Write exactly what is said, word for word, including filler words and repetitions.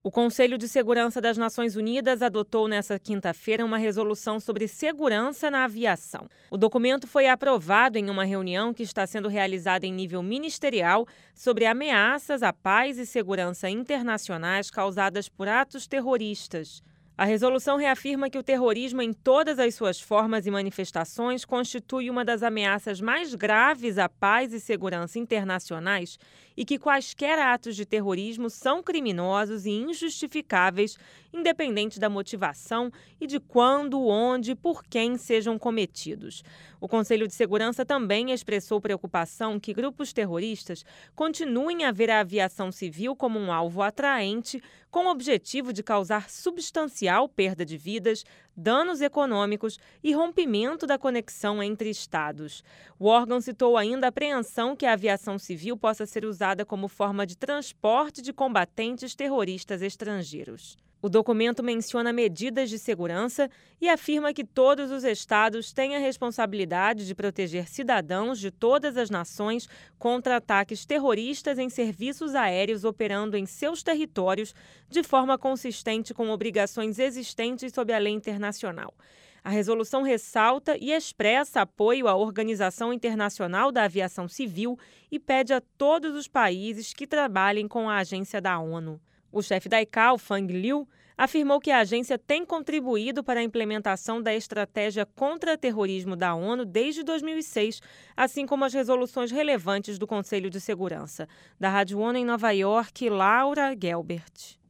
O Conselho de Segurança das Nações Unidas adotou nesta quinta-feira uma resolução sobre segurança na aviação. O documento foi aprovado em uma reunião que está sendo realizada em nível ministerial sobre ameaças à paz e segurança internacionais causadas por atos terroristas. A resolução reafirma que o terrorismo, em todas as suas formas e manifestações, constitui uma das ameaças mais graves à paz e segurança internacionais e que quaisquer atos de terrorismo são criminosos e injustificáveis, independente da motivação e de quando, onde e por quem sejam cometidos. O Conselho de Segurança também expressou preocupação que grupos terroristas continuem a ver a aviação civil como um alvo atraente, com o objetivo de causar substancial perda de vidas, danos econômicos e rompimento da conexão entre estados. O órgão citou ainda a apreensão que a aviação civil possa ser usada como forma de transporte de combatentes terroristas estrangeiros. O documento menciona medidas de segurança e afirma que todos os estados têm a responsabilidade de proteger cidadãos de todas as nações contra ataques terroristas em serviços aéreos operando em seus territórios de forma consistente com obrigações existentes sob a lei internacional. A resolução ressalta e expressa apoio à Organização Internacional da Aviação Civil e pede a todos os países que trabalhem com a agência da ONU. O chefe da I C A O, Fang Liu, afirmou que a agência tem contribuído para a implementação da estratégia contra terrorismo da ONU desde dois mil e seis, assim como as resoluções relevantes do Conselho de Segurança. Da Rádio ONU em Nova York, Laura Gelbert.